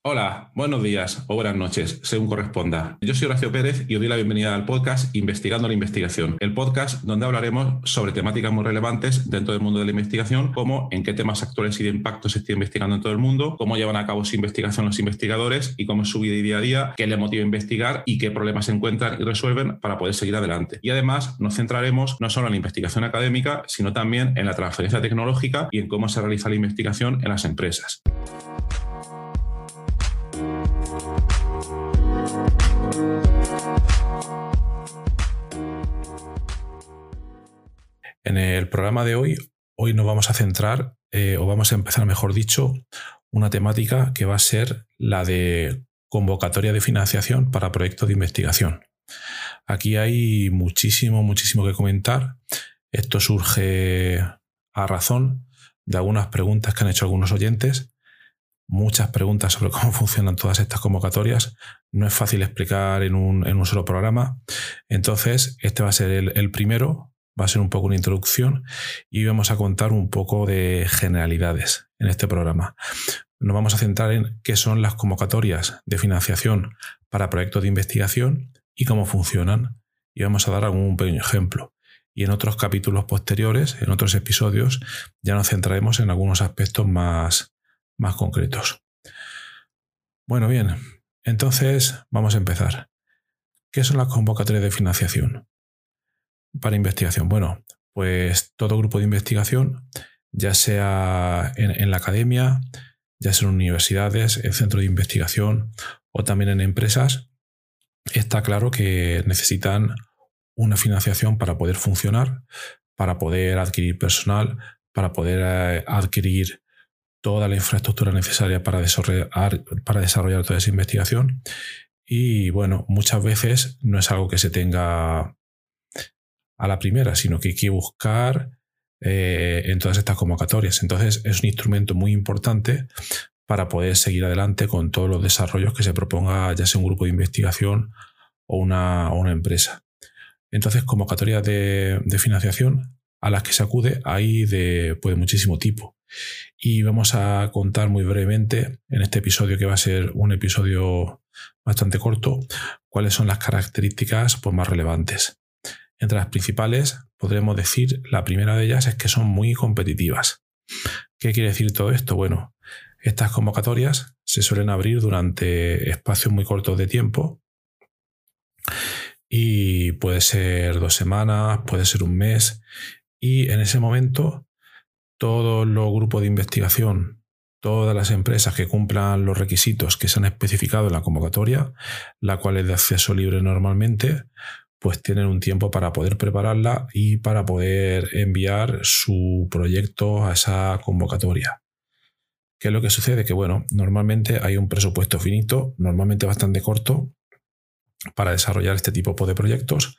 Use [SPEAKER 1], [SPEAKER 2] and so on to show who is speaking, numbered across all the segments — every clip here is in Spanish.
[SPEAKER 1] Hola, buenos días o buenas noches, según corresponda. Yo soy Horacio Pérez y os doy la bienvenida al podcast Investigando la Investigación, el podcast donde hablaremos sobre temáticas muy relevantes dentro del mundo de la investigación, como en qué temas actuales y de impacto se está investigando en todo el mundo, cómo llevan a cabo su investigación los investigadores y cómo es su vida y día a día, qué les motiva a investigar y qué problemas se encuentran y resuelven para poder seguir adelante. Y además nos centraremos no solo en la investigación académica, sino también en la transferencia tecnológica y en cómo se realiza la investigación en las empresas. En el programa de hoy nos vamos a centrar, o vamos a empezar, mejor dicho, una temática que va a ser la de convocatoria de financiación para proyectos de investigación. Aquí hay muchísimo que comentar. Esto surge a razón de algunas preguntas que han hecho algunos oyentes. Muchas preguntas sobre cómo funcionan todas estas convocatorias. No es fácil explicar en un solo programa. Entonces, este va a ser el primero. Va a ser un poco una introducción y vamos a contar un poco de generalidades en este programa. Nos vamos a centrar en qué son las convocatorias de financiación para proyectos de investigación y cómo funcionan. Y vamos a dar algún pequeño ejemplo. Y en otros capítulos posteriores, en otros episodios, ya nos centraremos en algunos aspectos más concretos. Bueno, bien. Entonces, vamos a empezar. ¿Qué son las convocatorias de financiación para investigación? Bueno, pues todo grupo de investigación, ya sea en la academia, ya sea en universidades, en centros de investigación o también en empresas, está claro que necesitan una financiación para poder funcionar, para poder adquirir personal, para poder adquirir toda la infraestructura necesaria para desarrollar toda esa investigación. Y bueno, muchas veces no es algo que se tenga a la primera, sino que hay que buscar en todas estas convocatorias. Entonces es un instrumento muy importante para poder seguir adelante con todos los desarrollos que se proponga, ya sea un grupo de investigación o una empresa. Entonces, convocatorias de financiación a las que se acude hay de muchísimo tipo. Y vamos a contar muy brevemente en este episodio, que va a ser un episodio bastante corto, cuáles son las características más relevantes. Entre las principales, podremos decir, la primera de ellas es que son muy competitivas. ¿Qué quiere decir todo esto? Bueno, estas convocatorias se suelen abrir durante espacios muy cortos de tiempo y puede ser 2 semanas, puede ser un mes, y en ese momento todos los grupos de investigación, todas las empresas que cumplan los requisitos que se han especificado en la convocatoria, la cual es de acceso libre normalmente, pues tienen un tiempo para poder prepararla y para poder enviar su proyecto a esa convocatoria. ¿Qué es lo que sucede? Que bueno, normalmente hay un presupuesto finito, normalmente bastante corto, para desarrollar este tipo de proyectos,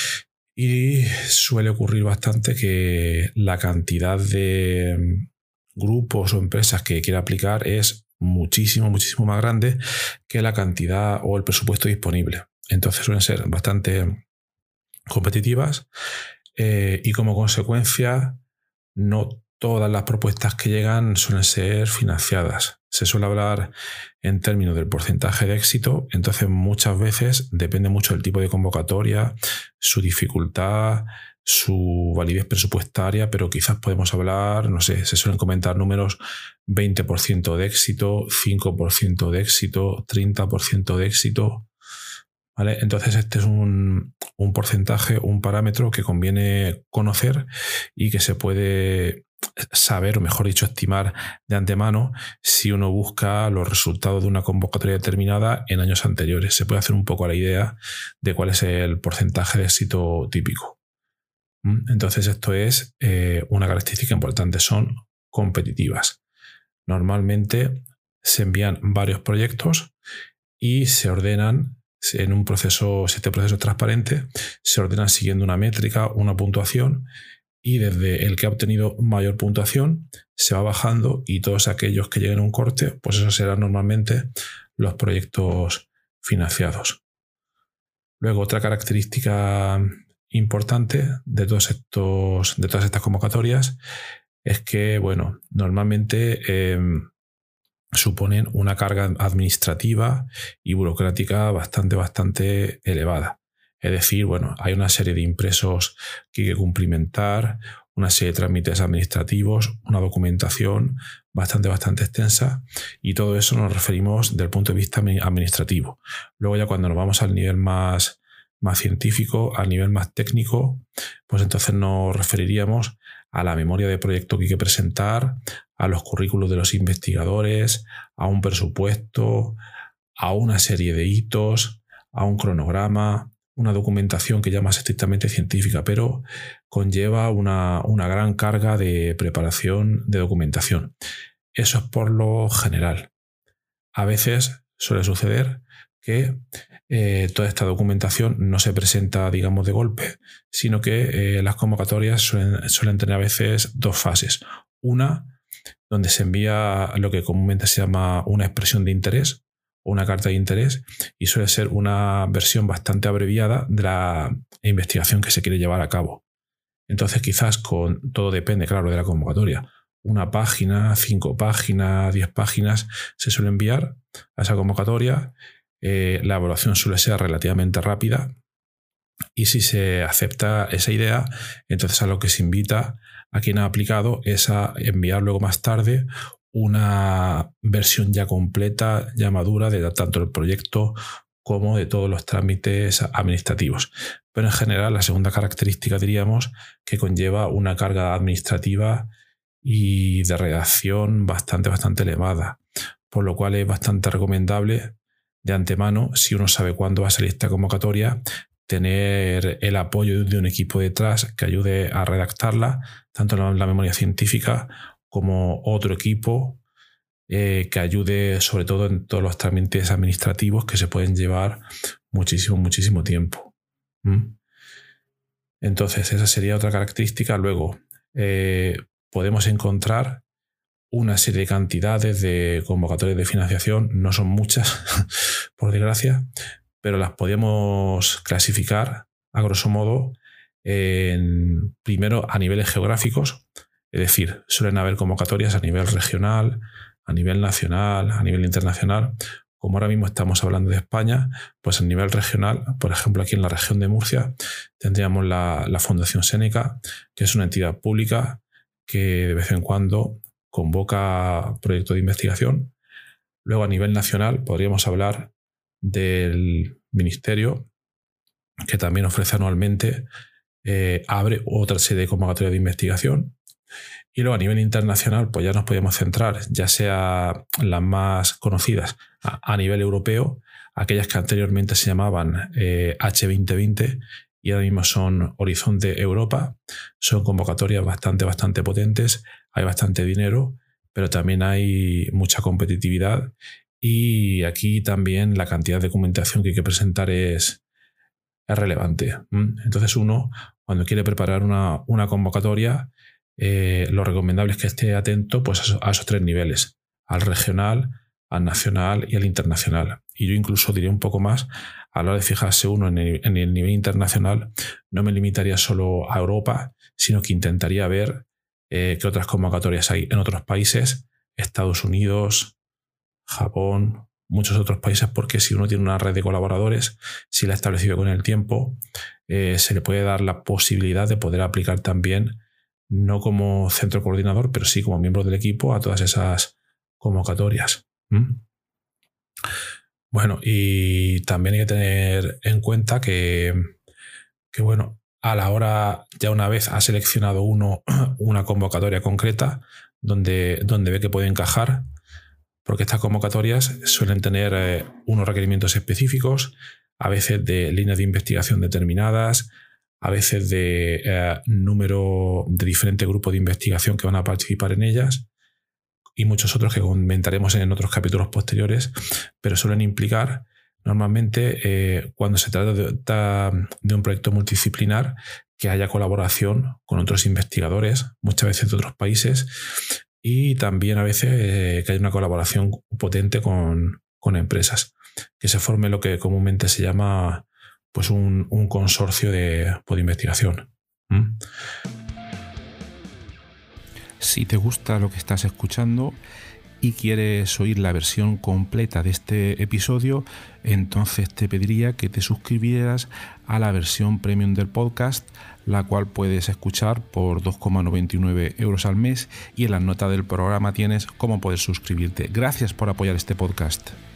[SPEAKER 1] y suele ocurrir bastante que la cantidad de grupos o empresas que quiera aplicar es muchísimo más grande que la cantidad o el presupuesto disponible. Entonces suelen ser bastante competitivas y como consecuencia no todas las propuestas que llegan suelen ser financiadas. Se suele hablar en términos del porcentaje de éxito, entonces muchas veces depende mucho del tipo de convocatoria, su dificultad, su validez presupuestaria, pero quizás podemos hablar, no sé, se suelen comentar números 20% de éxito, 5% de éxito, 30% de éxito. ¿Vale? Entonces este es un porcentaje, un parámetro que conviene conocer y que se puede saber, o mejor dicho, estimar de antemano si uno busca los resultados de una convocatoria determinada en años anteriores. Se puede hacer un poco la idea de cuál es el porcentaje de éxito típico. Entonces esto es una característica importante, son competitivas. Normalmente se envían varios proyectos y se ordenan en un proceso, si este proceso es transparente, se ordenan siguiendo una métrica, una puntuación, y desde el que ha obtenido mayor puntuación se va bajando, y todos aquellos que lleguen a un corte, pues esos serán normalmente los proyectos financiados. Luego, otra característica importante de todas estas convocatorias es que, bueno, normalmente suponen una carga administrativa y burocrática bastante elevada. Es decir, bueno, hay una serie de impresos que hay que cumplimentar, una serie de trámites administrativos, una documentación bastante extensa, y todo eso nos referimos desde el punto de vista administrativo. Luego ya cuando nos vamos al nivel más científico, al nivel más técnico, pues entonces nos referiríamos a la memoria de proyecto que hay que presentar, a los currículos de los investigadores, a un presupuesto, a una serie de hitos, a un cronograma, una documentación que ya más estrictamente científica, pero conlleva una gran carga de preparación de documentación. Eso es por lo general. A veces suele suceder que toda esta documentación no se presenta, digamos, de golpe, sino que las convocatorias suelen tener a veces dos fases. Una, donde se envía lo que comúnmente se llama una expresión de interés o una carta de interés, y suele ser una versión bastante abreviada de la investigación que se quiere llevar a cabo. Entonces quizás todo depende, claro, de la convocatoria. Una página, 5 páginas, 10 páginas se suele enviar a esa convocatoria. La evaluación suele ser relativamente rápida, y si se acepta esa idea, entonces a lo que se invita a quien ha aplicado es a enviar luego más tarde una versión ya completa, ya madura, de tanto el proyecto como de todos los trámites administrativos. Pero en general la segunda característica, diríamos, que conlleva una carga administrativa y de redacción bastante elevada, por lo cual es bastante recomendable de antemano, si uno sabe cuándo va a salir esta convocatoria, tener el apoyo de un equipo detrás que ayude a redactarla, tanto en la memoria científica como otro equipo que ayude sobre todo en todos los trámites administrativos que se pueden llevar muchísimo tiempo. Entonces esa sería otra característica. Luego podemos encontrar una serie de cantidades de convocatorias de financiación, no son muchas por desgracia, pero las podemos clasificar a grosso modo primero a niveles geográficos, es decir, suelen haber convocatorias a nivel regional, a nivel nacional, a nivel internacional. Como ahora mismo estamos hablando de España, pues a nivel regional, por ejemplo aquí en la región de Murcia, tendríamos la Fundación Séneca, que es una entidad pública que de vez en cuando convoca proyectos de investigación. Luego a nivel nacional podríamos hablar del Ministerio, que también ofrece anualmente, abre otra serie de convocatorias de investigación. Y luego a nivel internacional pues ya nos podemos centrar, ya sea las más conocidas a nivel europeo, aquellas que anteriormente se llamaban H2020 y ahora mismo son Horizonte Europa. Son convocatorias bastante potentes, hay bastante dinero, pero también hay mucha competitividad, y aquí también la cantidad de documentación que hay que presentar es relevante. Entonces uno, cuando quiere preparar una convocatoria, lo recomendable es que esté atento pues a esos tres niveles: al regional, al nacional y al internacional. Y yo incluso diría un poco más, a la hora de fijarse uno en el nivel internacional, no me limitaría solo a Europa, sino que intentaría ver qué otras convocatorias hay en otros países, Estados Unidos, Japón, muchos otros países, porque si uno tiene una red de colaboradores, si la ha establecido con el tiempo, se le puede dar la posibilidad de poder aplicar también, no como centro coordinador, pero sí como miembro del equipo, a todas esas convocatorias. Bueno, y también hay que tener en cuenta que bueno, a la hora, ya una vez ha seleccionado uno una convocatoria concreta donde ve que puede encajar, porque estas convocatorias suelen tener unos requerimientos específicos, a veces de líneas de investigación determinadas, a veces de número de diferentes grupos de investigación que van a participar en ellas, y muchos otros que comentaremos en otros capítulos posteriores, pero suelen implicar normalmente, cuando se trata de un proyecto multidisciplinar, que haya colaboración con otros investigadores, muchas veces de otros países, y también a veces que haya una colaboración potente con empresas, que se forme lo que comúnmente se llama pues un consorcio de investigación. Si te gusta lo que estás escuchando y quieres oír la versión completa de este episodio, entonces te pediría que te suscribieras a la versión premium del podcast, la cual puedes escuchar por 2,99 € al mes, y en las notas del programa tienes cómo poder suscribirte. Gracias por apoyar este podcast.